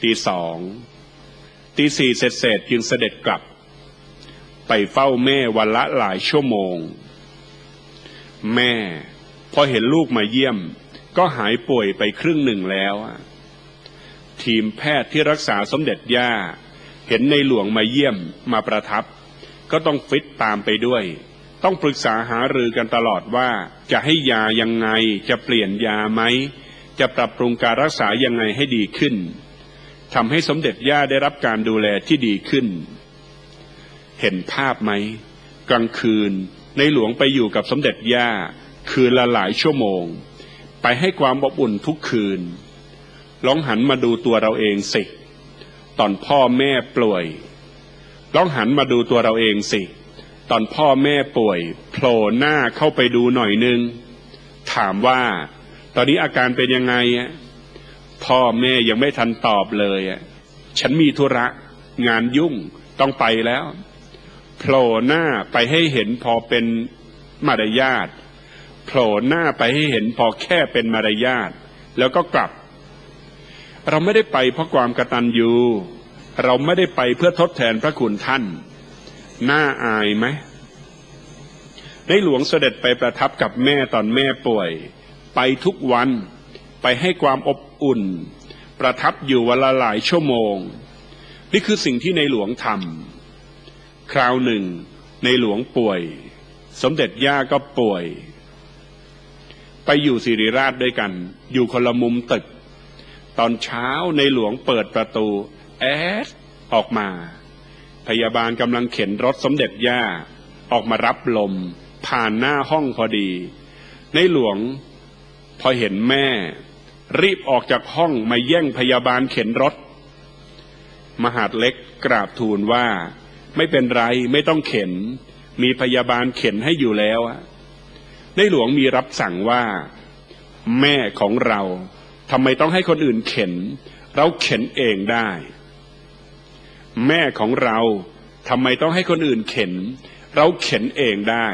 2 ตี 4เสร็จจึงเสด็จกลับไปเฝ้าแม่วันละหลายชั่วโมงแม่พอเห็นลูกมาเยี่ยมก็หายป่วยไปครึ่งหนึ่งแล้วทีมแพทย์ที่รักษาสมเด็จย่าเห็นในหลวงมาเยี่ยมมาประทับก็ต้องฟิตตามไปด้วยต้องปรึกษาหารือกันตลอดว่าจะให้ยายังไงจะเปลี่ยนยาไหมจะปรับปรุงการรักษายังไงให้ดีขึ้นทำให้สมเด็จย่าได้รับการดูแลที่ดีขึ้นเห็นภาพไหมกลางคืนในหลวงไปอยู่กับสมเด็จย่าคืนละหลายชั่วโมงไปให้ความอบอุ่นทุกคืนลองหันมาดูตัวเราเองสิตอนพ่อแม่ป่วยลองหันมาดูตัวเราเองสิตอนพ่อแม่ป่วยโผล่หน้าเข้าไปดูหน่อยนึงถามว่าตอนนี้อาการเป็นยังไงพ่อแม่ยังไม่ทันตอบเลยฉันมีธุระงานยุ่งต้องไปแล้วโผล่หน้าไปให้เห็นพอเป็นมารยาทโผล่หน้าไปให้เห็นพอแค่เป็นมารยาทแล้วก็กลับเราไม่ได้ไปเพราะความกตัญญูเราไม่ได้ไปเพื่อทดแทนพระคุณท่านน่าอายไหมในหลวงเสด็จไปประทับกับแม่ตอนแม่ป่วยไปทุกวันไปให้ความอบอุ่นประทับอยู่วันละหลายชั่วโมงนี่คือสิ่งที่ในหลวงทำคราวหนึ่งในหลวงป่วยสมเด็จย่าก็ป่วยไปอยู่ศิริราชด้วยกันอยู่คนละมุมตึกตอนเช้าในหลวงเปิดประตูออกมาพยาบาลกำลังเข็นรถสมเด็จย่าออกมารับลมผ่านหน้าห้องพอดีในหลวงพอเห็นแม่รีบออกจากห้องมาแย่งพยาบาลเข็นรถมหาดเล็กกราบทูลว่าไม่เป็นไรไม่ต้องเข็นมีพยาบาลเข็นให้อยู่แล้วในหลวงมีรับสั่งว่าแม่ของเราทำไมต้องให้คนอื่นเข็นเราเข็นเองได้แม่ของเราทำไมต้องให้คนอื่นเข็นเราเข็นเองได้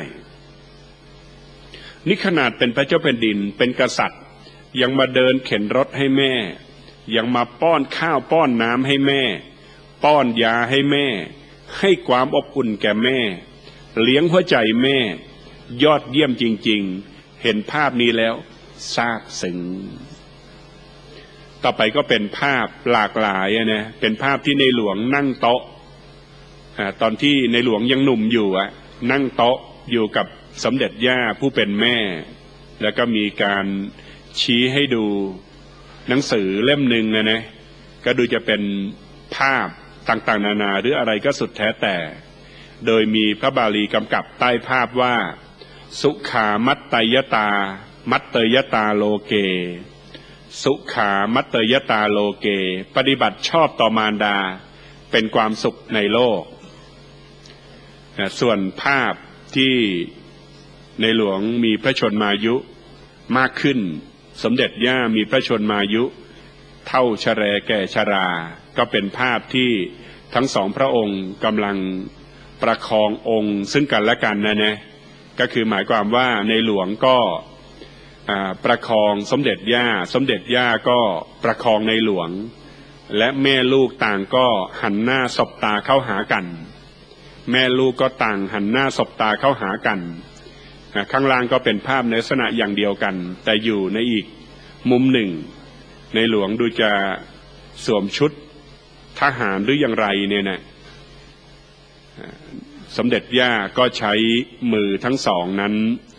นี่ขนาดเป็นพระเจ้าแผ่นดินเป็นกษัตริย์ยังมาเดินเข็นรถให้แม่ยังมาป้อนข้าวป้อนน้ำให้แม่ป้อนยาให้แม่ให้ความอบอุ่นแก่แม่เลี้ยงหัวใจแม่ยอดเยี่ยมจริงๆเห็นภาพนี้แล้วซาบซึ้งต่อไปก็เป็นภาพหลากหลายนะเป็นภาพที่ในหลวงนั่งโต๊ะตอนที่ในหลวงยังหนุ่มอยู่นั่งโต๊ะอยู่กับสมเด็จย่าผู้เป็นแม่แล้วก็มีการชี้ให้ดูหนังสือเล่มหนึ่งนะก็ดูจะเป็นภาพต่างๆนานาหรืออะไรก็สุดแท้แต่โดยมีพระบาลีกำกับใต้ภาพว่าสุขามัตตยตามัตเตยตาโลเกสุขามัตเตยตาโลเกปฏิบัติชอบต่อมารดาเป็นความสุขในโลกส่วนภาพที่ในหลวงมีพระชนมายุมากขึ้นสมเด็จย่ามีพระชนมายุเท่าชแรแก่ชราก็เป็นภาพที่ทั้งสองพระองค์กำลังประคององค์ซึ่งกันและกันนะก็คือหมายความว่าในหลวงก็ประคองสมเด็จย่าก็ประคองในหลวงและแม่ลูกต่างก็หันหน้าสบตาเข้าหากันแม่ลูกก็ต่างหันหน้าสบตาเข้าหากันข้างล่างก็เป็นภาพในลักษณะอย่างเดียวกันแต่อยู่ในอีกมุมหนึ่งในหลวงดูจะสวมชุดทหารหรืออย่างไรเนี่ยนะสมเด็จย่าก็ใช้มือทั้งสองนั้น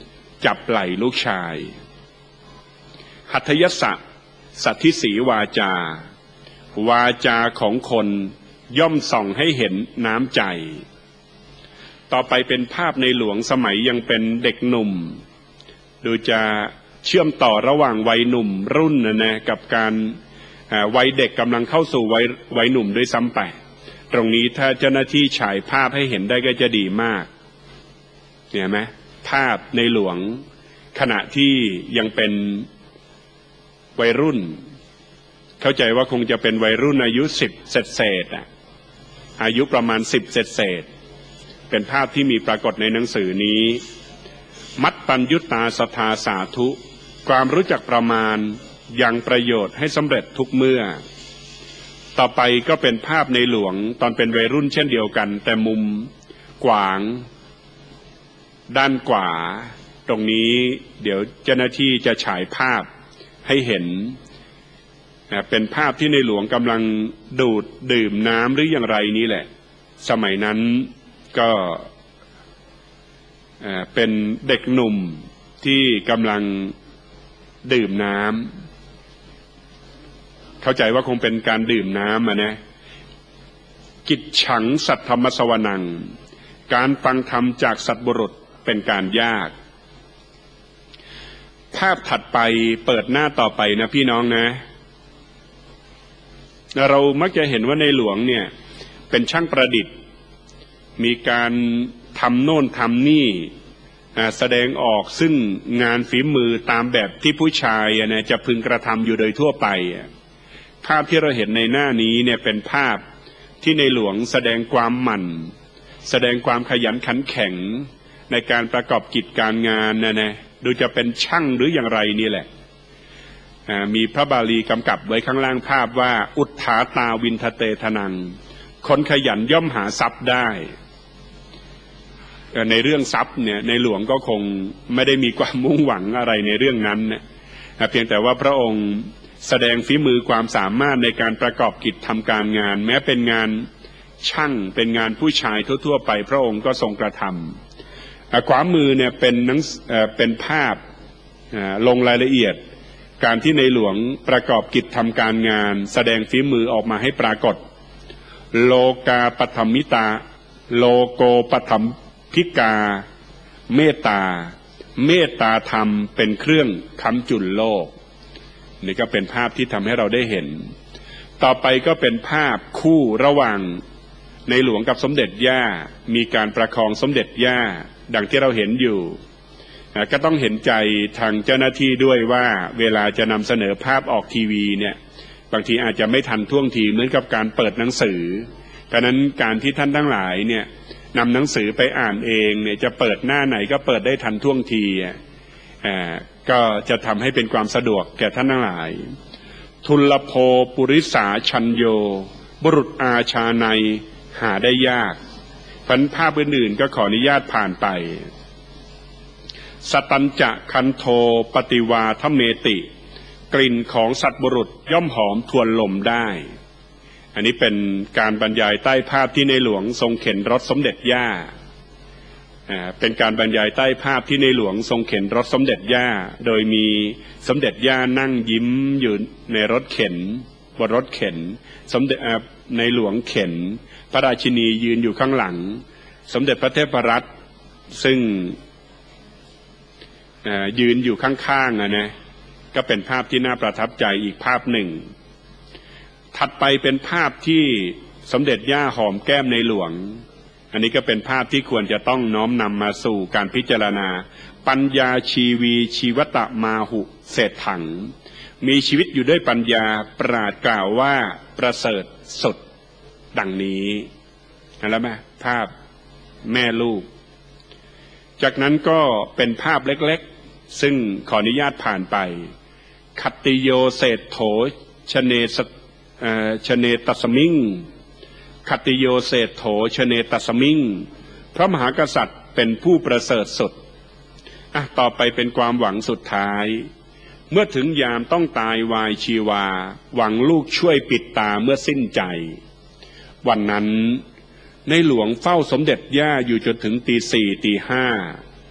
จับไหล่ลูกชายหัตถยสะสัทธิสีวาจาวาจาของคนย่อมส่องให้เห็นน้ำใจต่อไปเป็นภาพในหลวงสมัยยังเป็นเด็กหนุ่มดูจะเชื่อมต่อระหว่างวัยหนุ่มรุ่นนะกับการวัยเด็กกำลังเข้าสู่วัยหนุ่มด้วยซ้ำไปตรงนี้ถ้าเจ้าหน้าที่ฉายภาพให้เห็นได้ก็จะดีมากเนี่ยไหมภาพในหลวงขณะที่ยังเป็นวัยรุ่นเข้าใจว่าคงจะเป็นวัยรุ่นอายุ10เศษอายุประมาณ10เศษเป็นภาพที่มีปรากฏในหนังสือนี้มัตตัญญุตาสทาสาธุความรู้จักประมาณยังประโยชน์ให้สำเร็จทุกเมื่อต่อไปก็เป็นภาพในหลวงตอนเป็นวัยรุ่นเช่นเดียวกันแต่มุมกว้างด้านขวาตรงนี้เดี๋ยวเจ้าหน้าที่จะฉายภาพให้เห็นเป็นภาพที่ในหลวงกำลังดูดดื่มน้ำหรืออย่างไรนี้แหละสมัยนั้นก็เป็นเด็กหนุ่มที่กำลังดื่มน้ำเข้าใจว่าคงเป็นการดื่มน้ำนะกิจฉังสัทธรรมสวนังการฟังธรรมจากสัตบุรุษเป็นการยากภาพถัดไปเปิดหน้าต่อไปนะพี่น้องนะเรามักจะเห็นว่าในหลวงเนี่ยเป็นช่างประดิษฐ์มีการทำโน่นทำนี่แสดงออกซึ่งงานฝีมือตามแบบที่ผู้ชายจะพึงกระทำอยู่โดยทั่วไปภาพที่เราเห็นในหน้านี้เนี่ยเป็นภาพที่ในหลวงแสดงความหมั่นแสดงความขยันขันแข็งในการประกอบกิจการงานนะดูจะเป็นช่างหรืออย่างไรนี่แหละมีพระบาลีกำกับไว้ข้างล่างภาพว่าอุทธาตาวินทเตทนังคนขยันย่อมหาทรัพย์ได้ในเรื่องทรัพย์เนี่ยในหลวงก็คงไม่ได้มีความมุ่งหวังอะไรในเรื่องนั้นนะเพียงแต่ว่าพระองค์แสดงฝีมือความสามารถในการประกอบกิจทำการงานแม้เป็นงานช่างเป็นงานผู้ชายทั่วๆไปพระองค์ก็ทรงกระทำขวามือเนี่ยเป็นภาพลงรายละเอียดการที่ในหลวงประกอบกิจทำการงานแสดงฝีมือออกมาให้ปรากฏโลกาปฐมิตาโลโกปฐมพิกาเมตตาเมตตาธรรมเป็นเครื่องค้ำจุนโลกนี่ก็เป็นภาพที่ทำให้เราได้เห็นต่อไปก็เป็นภาพคู่ระหว่างในหลวงกับสมเด็จย่ามีการประคองสมเด็จย่าดังที่เราเห็นอยู่ก็ต้องเห็นใจทางเจ้าหน้าที่ด้วยว่าเวลาจะนำเสนอภาพออกทีวีเนี่ยบางทีอาจจะไม่ทันท่วงทีเหมือนกับการเปิดหนังสือดังนั้นการที่ท่านทั้งหลายเนี่ยนำหนังสือไปอ่านเองเนี่ยจะเปิดหน้าไหนก็เปิดได้ทันท่วงทีก็จะทำให้เป็นความสะดวกแก่ท่านทั้งหลายทุลโภปุริสาชัญโยบุรุษอาชาในหาได้ยากพันภาพอื่นๆก็ขออนุญาตผ่านไปสตัญจะคันโทปฏิวาทเมติกลิ่นของสัตว์บุรุษย่อมหอมทวนลมได้อันนี้เป็นการบรรยายใต้ภาพที่ในหลวงทรงเข็นรถสมเด็จย่าเป็นการบรรยายใต้ภาพที่ในหลวงทรงเข็นรถสมเด็จย่าโดยมีสมเด็จย่านั่งยิ้มอยู่ในรถเข็นบนรถเข็นสมเด็จในหลวงเข็นพระราชินียืนอยู่ข้างหลังสมเด็จพระเทพรัตน์ซึ่งยืนอยู่ข้างๆนะก็เป็นภาพที่น่าประทับใจอีกภาพหนึ่งถัดไปเป็นภาพที่สมเด็จย่าหอมแก้มในหลวงอันนี้ก็เป็นภาพที่ควรจะต้องน้อมนำมาสู่การพิจารณาปัญญาชีวีชีวตมาหุเศรษถังมีชีวิตอยู่ด้วยปัญญาปราดกล่าวว่าประเสริฐสุดดังนี้แล้วไหมภาพแม่ลูกจากนั้นก็เป็นภาพเล็กๆซึ่งขออนุญาตผ่านไปคัตติโยเศรษโถชเนตัสมิงคัตติโยเศรษโถชเนตัสมิงพระมหากษัตริย์เป็นผู้ประเสริฐสุดต่อไปเป็นความหวังสุดท้ายเมื่อถึงยามต้องตายวายชีวาหวังลูกช่วยปิดตาเมื่อสิ้นใจวันนั้นในหลวงเฝ้าสมเด็จย่าอยู่จนถึงตี 4 ตี 5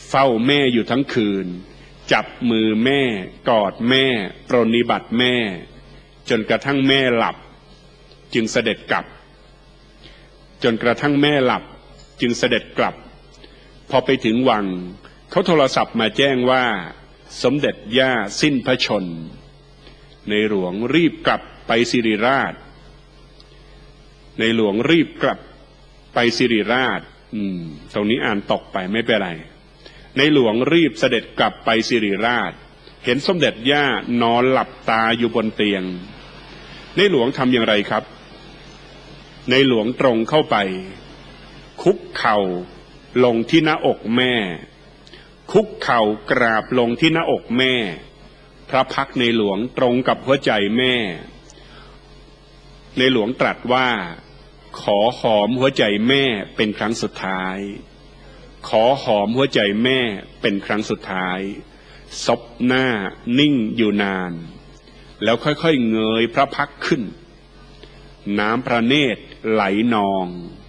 เฝ้าแม่อยู่ทั้งคืนจับมือแม่กอดแม่ปรนนิบัติแม่จนกระทั่งแม่หลับจึงเสด็จกลับจนกระทั่งแม่หลับจึงเสด็จกลับพอไปถึงวังเขาโทรศัพท์มาแจ้งว่าสมเด็จย่าสิ้นพระชนม์ในหลวงรีบกลับไปสิริราชในหลวงรีบกลับไปสิริราชตรงนี้อ่านตกไปไม่เป็นไรในหลวงรีบเสด็จกลับไปสิริราชเห็นสมเด็จย่านอนหลับตาอยู่บนเตียงในหลวงทำอย่างไรครับในหลวงตรงเข้าไปคุกเข่าลงที่หน้าอกแม่คุกเข่ากราบลงที่หน้าอกแม่พระพักตร์ในหลวงตรงกับหัวใจแม่ในหลวงตรัสว่าขอหอมหัวใจแม่เป็นครั้งสุดท้ายขอหอมหัวใจแม่เป็นครั้งสุดท้ายซบหน้านิ่งอยู่นานแล้วค่อยๆเงยพระพักตร์ขึ้นน้ำพระเนตรไหลนอง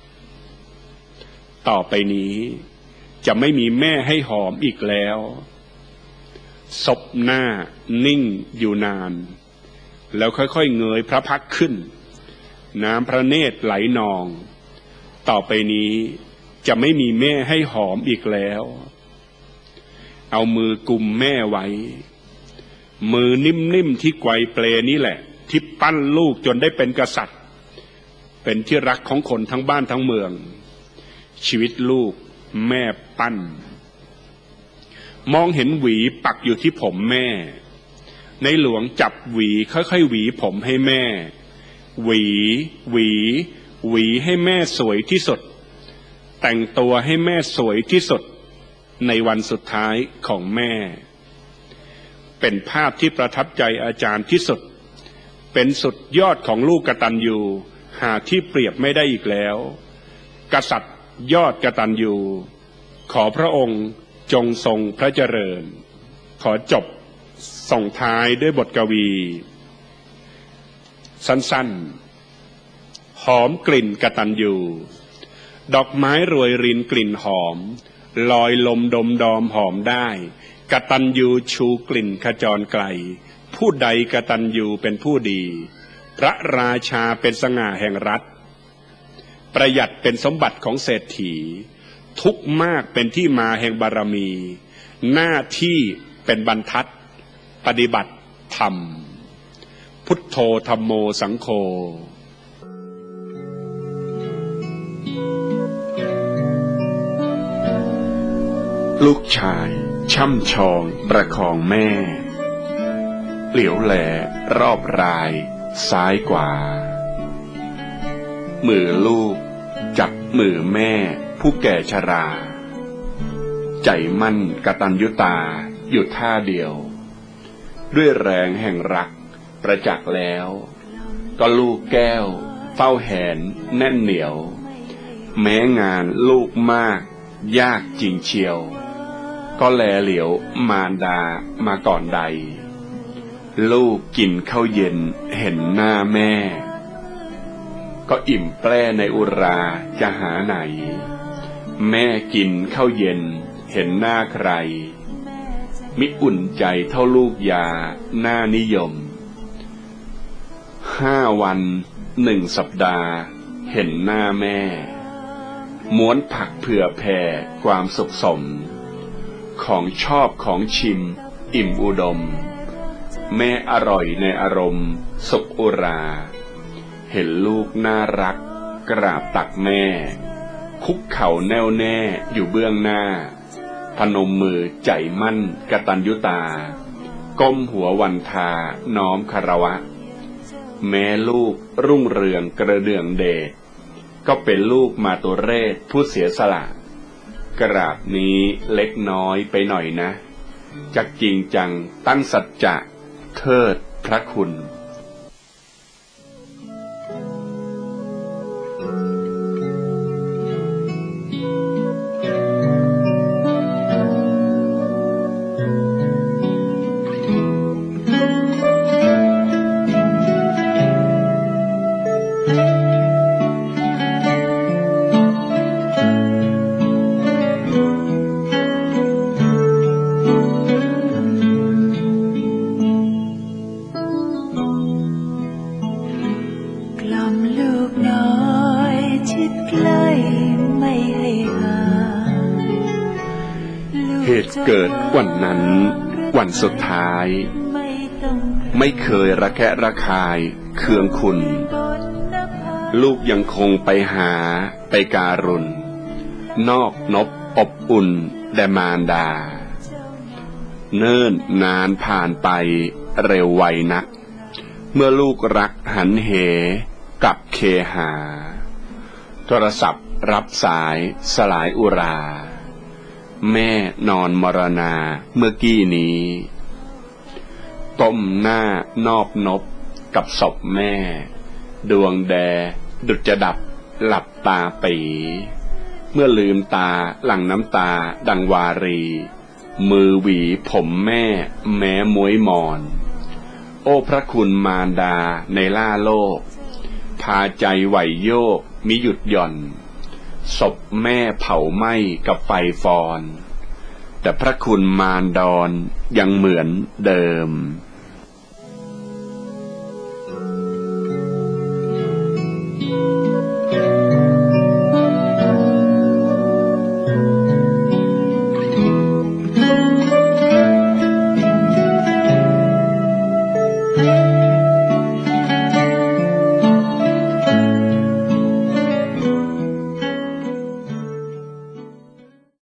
ต่อไปนี้จะไม่มีแม่ให้หอมอีกแล้วซบหน้านิ่งอยู่นานแล้วค่อยๆเงยพระพักตร์ขึ้นน้ำพระเนตรไหลนองต่อไปนี้จะไม่มีแม่ให้หอมอีกแล้วเอามือกุมแม่ไว้มือนิ่มๆที่ไกวเปลนี่แหละที่ปั้นลูกจนได้เป็นกษัตริย์เป็นที่รักของคนทั้งบ้านทั้งเมืองชีวิตลูกแม่ปั้นมองเห็นหวีปักอยู่ที่ผมแม่ในหลวงจับหวีค่อยๆหวีผมให้แม่หวีให้แม่สวยที่สุดแต่งตัวให้แม่สวยที่สุดในวันสุดท้ายของแม่เป็นภาพที่ประทับใจอาจารย์ที่สุดเป็นสุดยอดของลูกกตัญญูหาที่เปรียบไม่ได้อีกแล้วกษัตริย์ยอดกตัญญูขอพระองค์จงทรงพระเจริญขอจบส่งท้ายด้วยบทกวีสั้นๆหอมกลิ่นกตัญญูดอกไม้รวยรินกลิ่นหอมลอยลมดมดอมหอมได้กตัญญูชูกลิ่นขจรไกลผู้ใดกตัญญูเป็นผู้ดีพระราชาเป็นสง่าแห่งรัฐประหยัดเป็นสมบัติของเศรษฐีทุกข์มากเป็นที่มาแห่งบารมีหน้าที่เป็นบรรทัดปฏิบัติธรรมพุทโธธัมโมสังโฆลูกชายช่ำชองประคองแม่เหลียวแลรอบรายซ้ายกว่ามือลูกจับมือแม่ผู้แก่ชราใจมั่นกตัญญูตาอยู่ท่าเดียวด้วยแรงแห่งรักประจักษ์แล้วก็ลูกแก้วเฝ้าแหนแน่นเหนียวแม้งานลูกมากยากจริงเชียวก็แลเหลียวมารดามาก่อนใดลูกกินข้าวเย็นเห็นหน้าแม่ก็อิ่มแปร่ในอุราจะหาไหนแม่กินข้าวเย็นเห็นหน้าใครมิอุ่นใจเท่าลูกยาหน้านิยม5 วัน1 สัปดาห์เห็นหน้าแม่ม้วนผักเผื่อแผ่ความสุขสมของชอบของชิมอิ่มอุดมแม่อร่อยในอารมณ์สุขอุราเห็นลูกน่ารักกราบตักแม่คุกเข่าแน่วแน่อยู่เบื้องหน้าพนมมือใจมั่นกตัญญูตาก้มหัววันทาน้อมคารวะแม้ลูกรุ่งเรืองกระเดื่องเดชก็เป็นลูกมาตุเรศผู้เสียสละกราบนี้เล็กน้อยไปหน่อยนะจักจริงจังตั้งสัจจะเทิดพระคุณกล่อมลูกน้อยชิดใกล้ไม่ให้ห่างเหตุเกิดวันนั้นวันสุดท้ายไม่เคยระแคะระคายเคืองคุณลูกยังคงไปหาไปการุณนอกนบอบอุ่นแด่มารดาเนิ่นนานผ่านไปเร็วไวนักเมื่อลูกรักหันเหกลับเคหาโทรศัพท์รับสายสลายอุราแม่นอนมรณาเมื่อกี้นี้ก้มหน้านอบนบกับศพแม่ดวงแดดุจจะดับหลับตาปีเมื่อลืมตาหลั่งน้ำตาดังวารีมือหวีผมแม่แม้ม้วยมอนโอ้พระคุณมารดาในล่าโลกพาใจไหวโยกมิหยุดหย่อนศพแม่เผาไหม้กับไฟฟอนแต่พระคุณมารดอนยังเหมือนเดิม